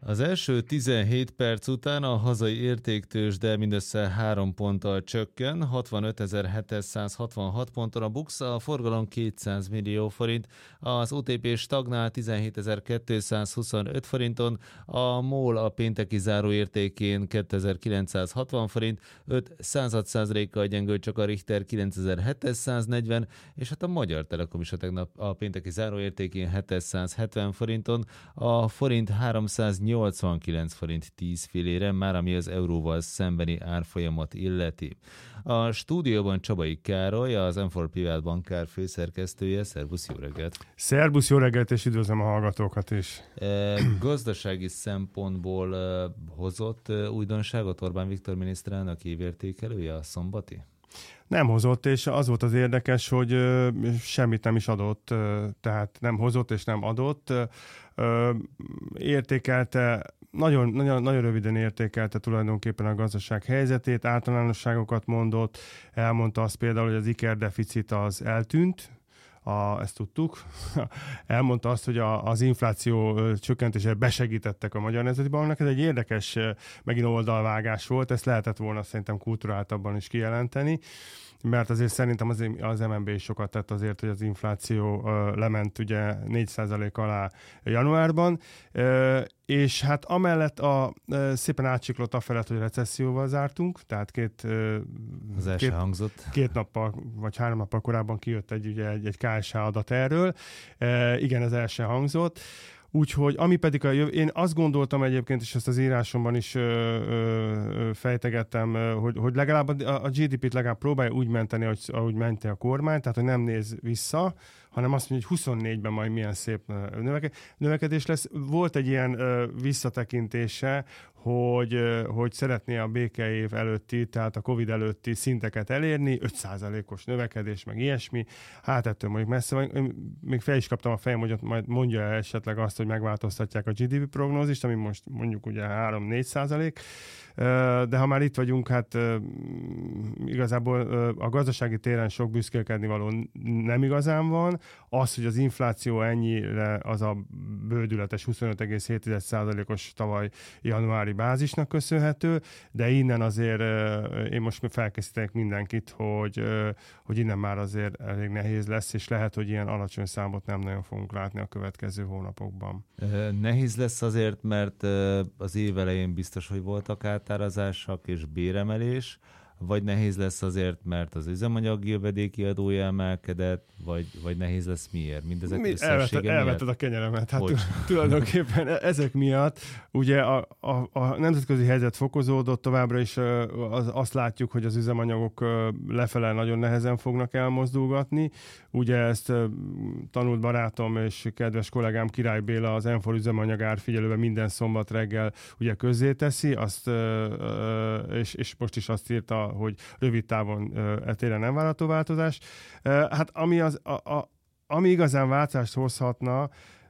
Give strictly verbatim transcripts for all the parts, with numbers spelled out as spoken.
Az első tizenhét perc után a hazai értéktőzsde mindössze három ponttal csökken, hatvanötezer-hétszázhatvanhat ponton a BUX, a forgalom kétszáz millió forint, az o té pé stagnál tizenhétezer-kétszázhuszonöt forinton, a MOL a pénteki záróértékén kétezer-kilencszázhatvan forint, öt század százalékkal gyengült csak a Richter kilencezer-hétszáznegyven, és hát a Magyar Telekom is a tegnap a pénteki záróértékén hétszázhetven forinton, a forint háromszáznyolcvankilenc forint tíz fillére, már ami az euróval szembeni árfolyamat illeti. A stúdióban Csabai Károly, az em négy Private Bankár főszerkesztője. Szervusz, jó reggelt! Szervusz, jó reggelt, és üdvözlöm a hallgatókat is! E, gazdasági szempontból e, hozott e, újdonságot Orbán Viktor miniszterelnök évértékelője, a szombati? Nem hozott, és az volt az érdekes, hogy ö, semmit nem is adott, ö, tehát nem hozott és nem adott. Ö, értékelte, nagyon, nagyon, nagyon röviden értékelte tulajdonképpen a gazdaság helyzetét, általánosságokat mondott, elmondta azt például, hogy az ikerdeficit az eltűnt, A, ezt tudtuk. Elmondta azt, hogy a, az infláció csökkentésére besegítettek a Magyar Nemzeti Banknak. Ez egy érdekes, megint oldalvágás volt, ezt lehetett volna szerintem kulturáltabban is kijelenteni, mert azért szerintem az, az em en bé is sokat tett azért, hogy az infláció uh, lement ugye négy százalék alá januárban, uh, és hát amellett a, uh, szépen átsiklott afelett, hogy recesszióval zártunk, tehát két, uh, az első két, hangzott. két nappal, vagy három nappal korábban kijött egy, ugye, egy, egy ká es há adat erről. Uh, igen, ez el sem hangzott. Úgyhogy, ami pedig a jövő, én azt gondoltam egyébként, és ezt az írásomban is ö, ö, fejtegettem, ö, hogy, hogy legalább a, a gé dé pét legalább próbálja úgy menteni, ahogy, ahogy mente a kormány, tehát hogy nem néz vissza, hanem azt mondja, hogy huszonnégyben majd milyen szép növekedés lesz. Volt egy ilyen ö, visszatekintése, hogy, ö, hogy szeretné a békeév előtti, tehát a Covid előtti szinteket elérni, öt százalékos növekedés, meg ilyesmi. Hát ettől mondjuk messze van. Én még fel is kaptam a fejem, hogy majd mondja esetleg azt, hogy megváltoztatják a gé dé pé prognózist, ami most mondjuk ugye három-négy százalék. De ha már itt vagyunk, hát igazából a gazdasági téren sok büszkélkedni való nem igazán van. Az, hogy az infláció ennyire az a bődületes huszonöt egész hét százalékos tavaly januári bázisnak köszönhető, de innen azért én most felkészítenek mindenkit, hogy, hogy innen már azért elég nehéz lesz, és lehet, hogy ilyen alacsony számot nem nagyon fogunk látni a következő hónapokban. Nehéz lesz azért, mert az év elején biztos, hogy voltak átárazások és béremelés, vagy nehéz lesz azért, mert az üzemanyag jövedéki adója emelkedett, vagy, vagy nehéz lesz miért? Mindezek Mi, összessége miatt? Elvetted a kenyeremet. Hát tulajdonképpen ezek miatt ugye a, a, a nemzetközi helyzet fokozódott, továbbra is az, azt látjuk, hogy az üzemanyagok lefele nagyon nehezen fognak elmozdulgatni. Ugye ezt tanult barátom és kedves kollégám Király Béla az em négy üzemanyag árfigyelőben minden szombat reggel ugye közzéteszi, azt, és, és most is azt írta, hogy rövid távon e téren nem várható változás. Hát ami, az, a, a, ami igazán változást hozhatna,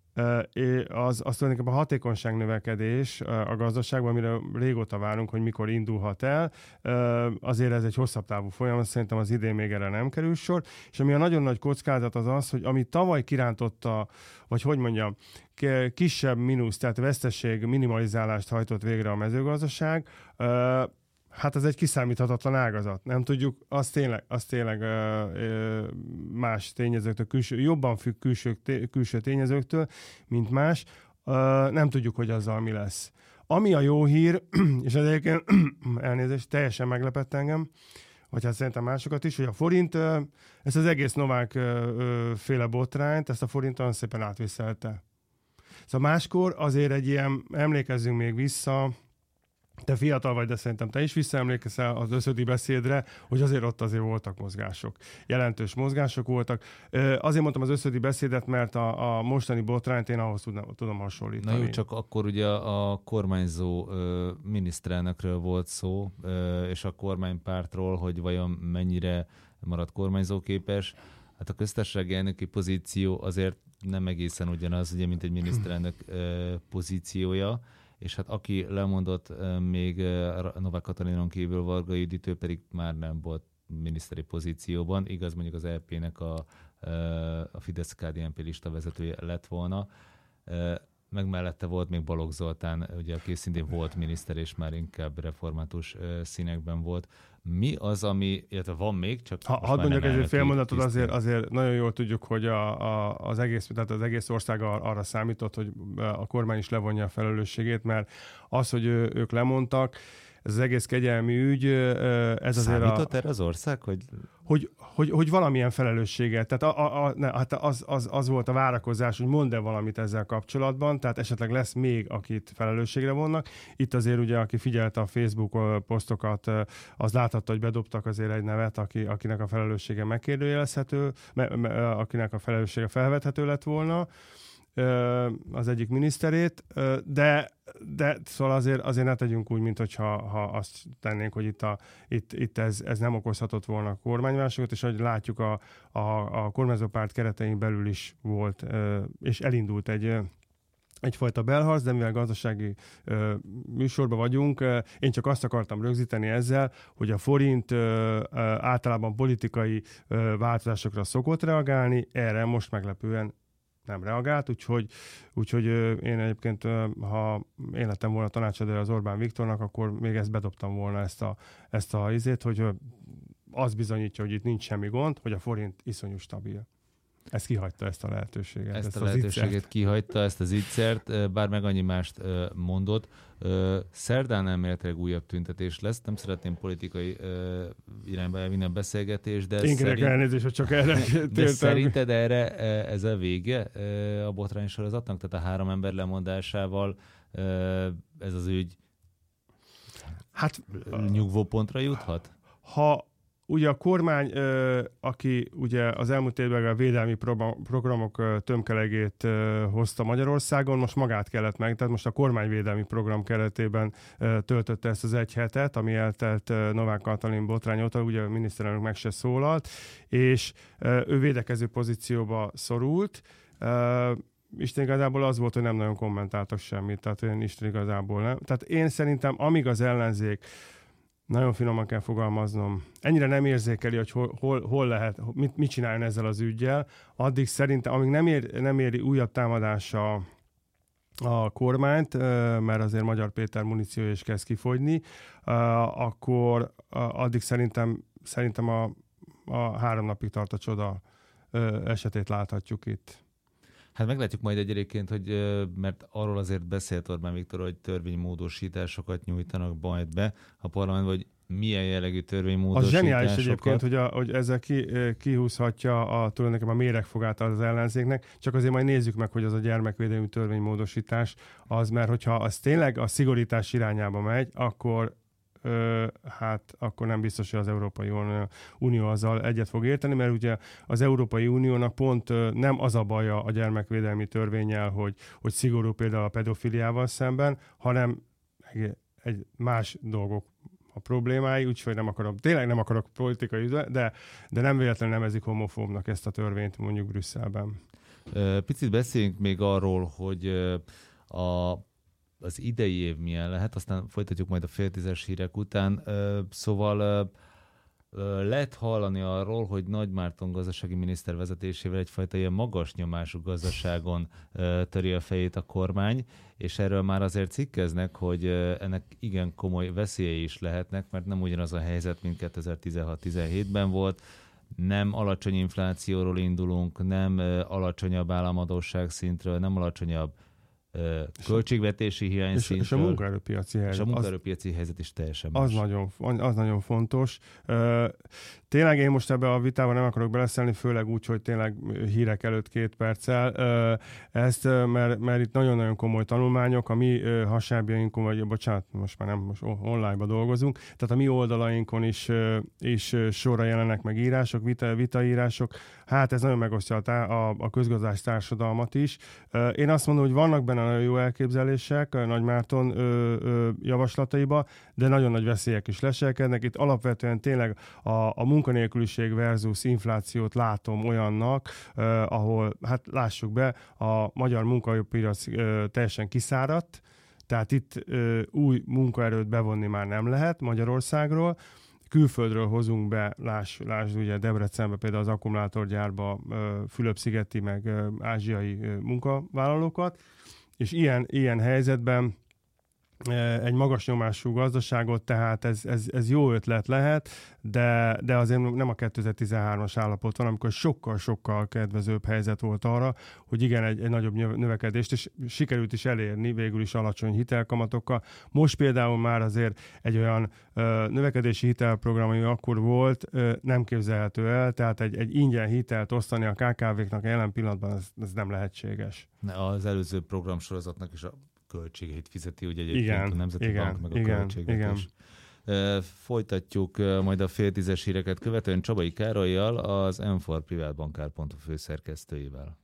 az, az tulajdonképpen a hatékonyság növekedés a gazdaságban, amire régóta várunk, hogy mikor indulhat el. Azért ez egy hosszabb távú folyamat, szerintem az idén még erre nem kerül sor. És ami a nagyon nagy kockázat az az, hogy ami tavaly kirántotta, vagy hogy mondjam, kisebb mínusz, tehát veszteség minimalizálást hajtott végre a mezőgazdaság, hát ez egy kiszámíthatatlan ágazat. Nem tudjuk, az tényleg, az tényleg ö, ö, más tényezőktől, külső, jobban függ külső, té, külső tényezőktől, mint más. Ö, nem tudjuk, hogy azzal mi lesz. Ami a jó hír, és ez egyébként elnézést, teljesen meglepett engem, vagy hát szerintem másokat is, hogy a forint, ö, ezt az egész Novák ö, ö, féle botrányt, ezt a forint olyan szépen átviszelte. Szóval máskor azért egy ilyen, emlékezzünk még vissza, te fiatal vagy, de szerintem te is visszaemlékszel az összödi beszédre, hogy azért ott azért voltak mozgások. Jelentős mozgások voltak. Azért mondtam az összödi beszédet, mert a, a mostani botrányt én ahhoz tudom, tudom hasonlítani. Na jó, csak akkor ugye a kormányzó ö, miniszterelnökről volt szó, ö, és a kormánypártról, hogy vajon mennyire marad kormányzóképes. Hát a köztársasági elnöki pozíció azért nem egészen ugyanaz, ugye, mint egy miniszterelnök ö, pozíciója. És hát aki lemondott még Novák Katalinon kívül, Varga Judit, pedig már nem volt miniszteri pozícióban. Igaz, mondjuk az é pé-nek a, a Fidesz-ká dé en pé lista vezetője lett volna. meg mellette volt még Balogh Zoltán, ugye, aki szintén volt miniszter, és már inkább református színekben volt. Mi az, ami, illetve van még, csak ha, hadd mondjak egy fél mondatot, azért, azért nagyon jól tudjuk, hogy a, a, az, egész, tehát az egész ország arra számított, hogy a kormány is levonja a felelősségét, mert az, hogy ő, ők lemondtak, ez az egész kegyelmi ügy, ez azért számított a... erre az ország, hogy... Hogy, hogy, hogy valamilyen felelősséget, tehát a, a, a, ne, hát az, az, az volt a várakozás, hogy mondd-e valamit ezzel kapcsolatban, tehát esetleg lesz még, akit felelősségre vonnak. Itt azért ugye, aki figyelte a Facebook posztokat, az láthatta, hogy bedobtak azért egy nevet, aki, akinek a felelőssége megkérdőjelezhető, me, me, akinek a felelőssége felvethető lett volna, az egyik miniszterét, de, de szóval azért, azért ne tegyünk úgy, mint hogyha ha azt tennénk, hogy itt, a, itt, itt ez, ez nem okozhatott volna kormányválságot, és ahogy látjuk, a, a, a kormányzópárt keretein belül is volt, és elindult egy egyfajta belharc, de mivel gazdasági ö, műsorban vagyunk, ö, én csak azt akartam rögzíteni ezzel, hogy a forint ö, ö, általában politikai ö, változásokra szokott reagálni, erre most meglepően nem reagált, úgyhogy, úgyhogy én egyébként, ha én lettem volna tanácsadója az Orbán Viktornak, akkor még ezt bedobtam volna, ezt a, ezt a izét, hogy az bizonyítja, hogy itt nincs semmi gond, hogy a forint iszonyú stabil. Ez kihagyta ezt a lehetőséget. Ezt, ezt a lehetőséget kihagyta, ezt az ittszert, bár meg annyi mást mondott. Szerdán elméletileg újabb tüntetés lesz, nem szeretném politikai irányba elvinni a beszélgetést, de, Én szerint... elnézést, hogy csak erre de szerinted erre ez a vége a botrány sorozatnak? Tehát a három ember lemondásával ez az ügy hát, nyugvópontra juthat? Ha ugye a kormány, aki ugye az elmúlt évben a védelmi programok tömkelegét hozta Magyarországon, most magát kellett meg, tehát most a kormányvédelmi program keretében töltötte ezt az egy hetet, ami eltelt Novák Katalin botrány óta, ugye a miniszterelnök meg se szólalt, és ő védekező pozícióba szorult. Isten igazából az volt, hogy nem nagyon kommentáltak semmit, tehát olyan Isten igazából nem. Tehát én szerintem, amíg az ellenzék, nagyon finoman kell fogalmaznom, ennyire nem érzékeli, hogy hol, hol, hol lehet, mit, mit csináljon ezzel az üggyel, addig szerintem, amíg nem, ér, nem éri újabb támadása a kormányt, mert azért Magyar Péter muníció is kezd kifogyni, akkor addig szerintem, szerintem a, a három napig tart a csoda esetét láthatjuk itt. Hát meglátjuk majd egyébként, hogy mert arról azért beszélt Orbán Viktor, hogy törvénymódosításokat nyújtanak majd be a parlamentben, hogy milyen jellegű törvénymódosításokat. Az zseniális egyébként, hogy, a, hogy ezzel ki, kihúzhatja a, tulajdonképpen a méregfogát az ellenzéknek, csak azért majd nézzük meg, hogy az a gyermekvédelmi törvénymódosítás az, mert hogyha az tényleg a szigorítás irányába megy, akkor Ö, hát akkor nem biztos, hogy az Európai Unió azzal egyet fog érteni, mert ugye az Európai Uniónak pont ö, nem az a baja a gyermekvédelmi törvénnyel, hogy, hogy szigorú például a pedofiliával szemben, hanem egy, egy más dolgok a problémái, úgyhogy nem akarok, tényleg nem akarok politikai, de, de nem véletlenül nevezik homofóbnak ezt a törvényt mondjuk Brüsszelben. Picit beszéljünk még arról, hogy a az idei év milyen lehet, aztán folytatjuk majd a fél tízes hírek után. Szóval lehet hallani arról, hogy Nagy Márton gazdasági miniszter vezetésével egyfajta ilyen magas nyomású gazdaságon töri a fejét a kormány, és erről már azért cikkeznek, hogy ennek igen komoly veszélyei is lehetnek, mert nem ugyanaz a helyzet, mint kétezer-tizenhat-tizenhétben volt. Nem alacsony inflációról indulunk, nem alacsonyabb államadósság szintről, nem alacsonyabb költségvetési hiányszintről. És, és a munkaerőpiaci helyzet. És a munkaerőpiaci helyzet is teljesen az más. Nagyon, az nagyon fontos. Tényleg én most ebbe a vitában nem akarok beleszélni, főleg úgy, hogy tényleg hírek előtt két perccel. Ezt, mert, mert itt nagyon-nagyon komoly tanulmányok, a mi hasábjainkon, vagy bocsánat, most már nem, most online-ba dolgozunk, tehát a mi oldalainkon is, is sorra jelennek meg írások, vita, vitaírások. Hát ez nagyon megosztja a, a, a közgazdász társadalmat is. Én azt mondom, hogy vannak benne nagyon jó elképzelések Nagy Márton ö, ö, javaslataiba, de nagyon nagy veszélyek is leselkednek. Itt alapvetően tényleg a, a munkanélküliség versus inflációt látom olyannak, ö, ahol, hát lássuk be, a magyar munkaerőpiac ö, teljesen kiszáradt, tehát itt ö, új munkaerőt bevonni már nem lehet Magyarországról. Külföldről hozunk be, láss, láss ugye Debrecenbe például az akkumulátorgyárba Fülöp-szigeti meg ázsiai munkavállalókat, és ilyen, ilyen helyzetben egy magas nyomású gazdaságot, tehát ez, ez, ez jó ötlet lehet, de, de azért nem a kétezer-tizenhármas állapot van, amikor sokkal-sokkal kedvezőbb helyzet volt arra, hogy igen, egy, egy nagyobb növekedést, és sikerült is elérni végül is alacsony hitelkamatokkal. Most például már azért egy olyan ö, növekedési hitelprogram, ami akkor volt, ö, nem képzelhető el, tehát egy, egy ingyen hitelt osztani a ká ká véknak jelen pillanatban, ez, ez nem lehetséges. Az előző programsorozatnak is a költségeit fizeti, ugye egyébként igen, a Nemzeti igen, Bank meg a igen, költségvetés. Igen. Folytatjuk majd a fél tízes híreket követően Csabai Károllyal, az em four privátbankár pont hu főszerkesztőjével.